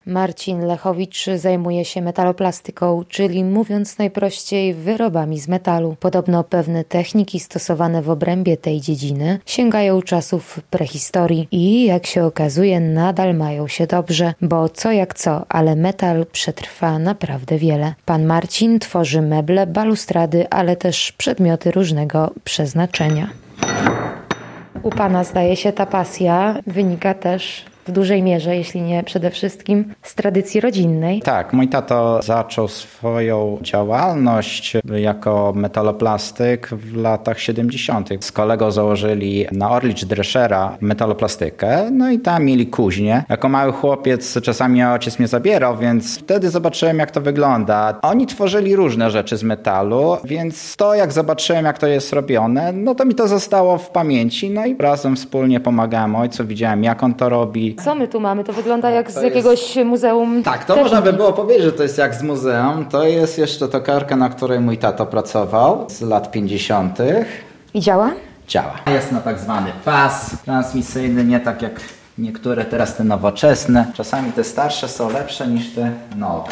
Marcin Lechowicz zajmuje się metaloplastyką, czyli mówiąc najprościej wyrobami z metalu. Podobno pewne techniki stosowane w obrębie tej dziedziny sięgają czasów prehistorii i jak się okazuje nadal mają się dobrze, bo co jak co, ale metal przetrwa naprawdę wiele. Pan Marcin tworzy meble, balustrady, ale też przedmioty różnego przeznaczenia. U pana zdaje się ta pasja wynika też w dużej mierze, jeśli nie przede wszystkim, z tradycji rodzinnej. Tak, mój tato zaczął swoją działalność jako metaloplastyk w latach 70. Z kolegą założyli na Orlicz Dreschera metaloplastykę, no i tam mieli kuźnię. Jako mały chłopiec czasami ojciec mnie zabierał, więc wtedy zobaczyłem, jak to wygląda. Oni tworzyli różne rzeczy z metalu, więc to, jak zobaczyłem, jak to jest robione, no to mi to zostało w pamięci, no i razem wspólnie pomagałem ojcu, widziałem, jak on to robi. Co my tu mamy? To wygląda jak z jakiegoś muzeum. Tak, to można by było powiedzieć, że to jest jak z muzeum. To jest jeszcze tokarka, na której mój tato pracował z lat 50. I działa? Działa. Jest na tak zwany pas transmisyjny, nie tak jak niektóre teraz te nowoczesne. Czasami te starsze są lepsze niż te nowe.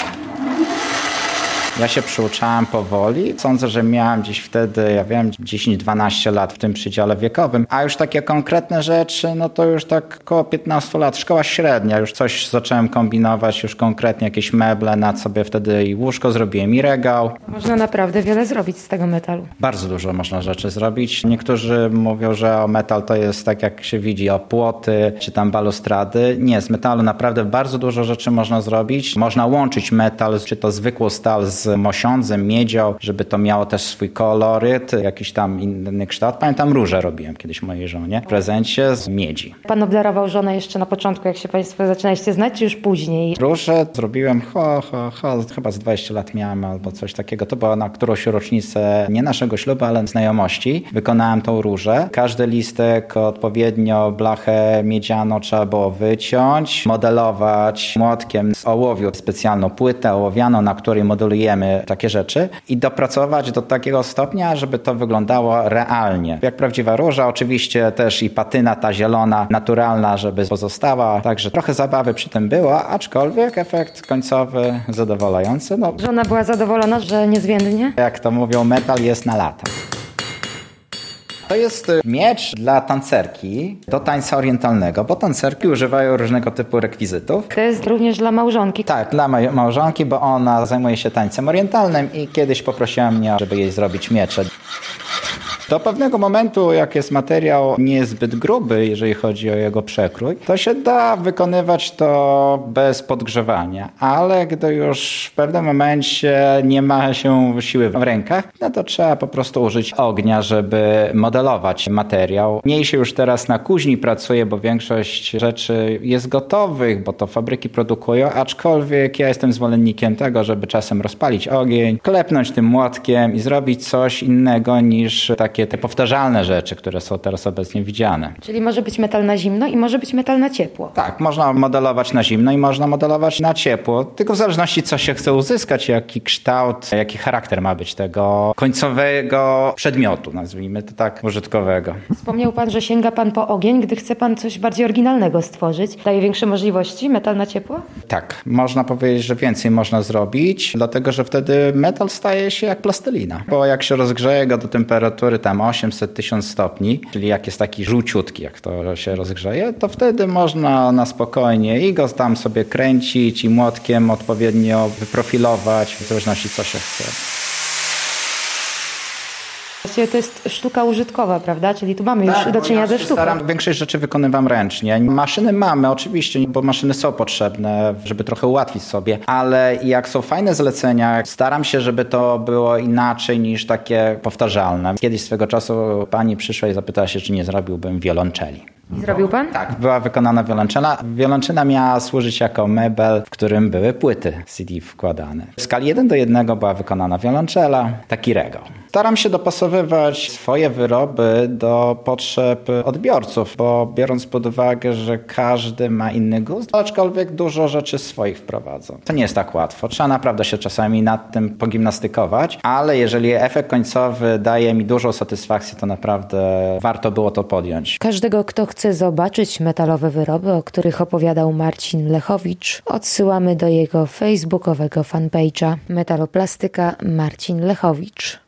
Ja się przyuczałem powoli. Sądzę, że miałem gdzieś wtedy, 10-12 lat w tym przedziale wiekowym. A już takie konkretne rzeczy, no to już tak około 15 lat. Szkoła średnia. Już coś zacząłem kombinować, już konkretnie jakieś meble. Nad sobie wtedy i łóżko zrobiłem, i regał. Można naprawdę wiele zrobić z tego metalu. Bardzo dużo można rzeczy zrobić. Niektórzy mówią, że metal to jest tak, jak się widzi, o płoty czy tam balustrady. Nie, z metalu naprawdę bardzo dużo rzeczy można zrobić. Można łączyć metal, czy to zwykłą stal z mosiądzem, miedzią, żeby to miało też swój koloryt, jakiś tam inny kształt. Pamiętam, róże robiłem kiedyś mojej żonie w prezencie z miedzi. Pan obdarował żonę jeszcze na początku, jak się państwo zaczynaliście znać, czy już później? Róże zrobiłem, chyba z 20 lat miałem albo coś takiego. To była na którąś rocznicę nie naszego ślubu, ale znajomości. Wykonałem tą różę. Każdy listek odpowiednio blachę miedzianą trzeba było wyciąć, modelować młotkiem z ołowiu specjalną płytę ołowianą, na której modelujemy takie rzeczy i dopracować do takiego stopnia, żeby to wyglądało realnie. Jak prawdziwa róża, oczywiście też i patyna ta zielona, naturalna, żeby pozostała. Także trochę zabawy przy tym było, aczkolwiek efekt końcowy zadowalający. No, żona była zadowolona, że niezmiennie? Jak to mówią, metal jest na lata. To jest miecz dla tancerki do tańca orientalnego, bo tancerki używają różnego typu rekwizytów. To jest również dla małżonki? Tak, dla małżonki, bo ona zajmuje się tańcem orientalnym i kiedyś poprosiła mnie, żeby jej zrobić miecze. Do pewnego momentu, jak jest materiał niezbyt gruby, jeżeli chodzi o jego przekrój, to się da wykonywać to bez podgrzewania, ale gdy już w pewnym momencie nie ma się siły w rękach, no to trzeba po prostu użyć ognia, żeby modelować materiał. Mniej się już teraz na kuźni pracuje, bo większość rzeczy jest gotowych, bo to fabryki produkują, aczkolwiek ja jestem zwolennikiem tego, żeby czasem rozpalić ogień, klepnąć tym młotkiem i zrobić coś innego niż takie te powtarzalne rzeczy, które są teraz obecnie widziane. Czyli może być metal na zimno i może być metal na ciepło. Tak, można modelować na zimno i można modelować na ciepło, tylko w zależności co się chce uzyskać, jaki kształt, jaki charakter ma być tego końcowego przedmiotu, nazwijmy to tak, użytkowego. Wspomniał pan, że sięga pan po ogień, gdy chce pan coś bardziej oryginalnego stworzyć. Daje większe możliwości metal na ciepło? Tak, można powiedzieć, że więcej można zrobić, dlatego że wtedy metal staje się jak plastelina, bo jak się rozgrzeje go do temperatury tam 800-1000 stopni, czyli jak jest taki żółciutki, jak to się rozgrzeje, to wtedy można na spokojnie i go tam sobie kręcić i młotkiem odpowiednio wyprofilować, w zależności co się chce. To jest sztuka użytkowa, prawda? Czyli tu mamy już do czynienia ze sztuką. Większość rzeczy wykonywam ręcznie. Maszyny mamy oczywiście, bo maszyny są potrzebne, żeby trochę ułatwić sobie, ale jak są fajne zlecenia, staram się, żeby to było inaczej niż takie powtarzalne. Kiedyś swego czasu pani przyszła i zapytała się, czy nie zrobiłbym wiolonczeli. I zrobił pan? Tak, była wykonana wiolonczela. Wiolonczela miała służyć jako mebel, w którym były płyty CD wkładane. W skali 1:1 była wykonana wiolonczela, taki regał. Staram się dopasowywać swoje wyroby do potrzeb odbiorców, bo biorąc pod uwagę, że każdy ma inny gust, aczkolwiek dużo rzeczy swoich wprowadzam. To nie jest tak łatwo. Trzeba naprawdę się czasami nad tym pogimnastykować, ale jeżeli efekt końcowy daje mi dużą satysfakcję, to naprawdę warto było to podjąć. Każdego, kto chce zobaczyć metalowe wyroby, o których opowiadał Marcin Lechowicz, odsyłamy do jego facebookowego fanpage'a Metaloplastyka Marcin Lechowicz.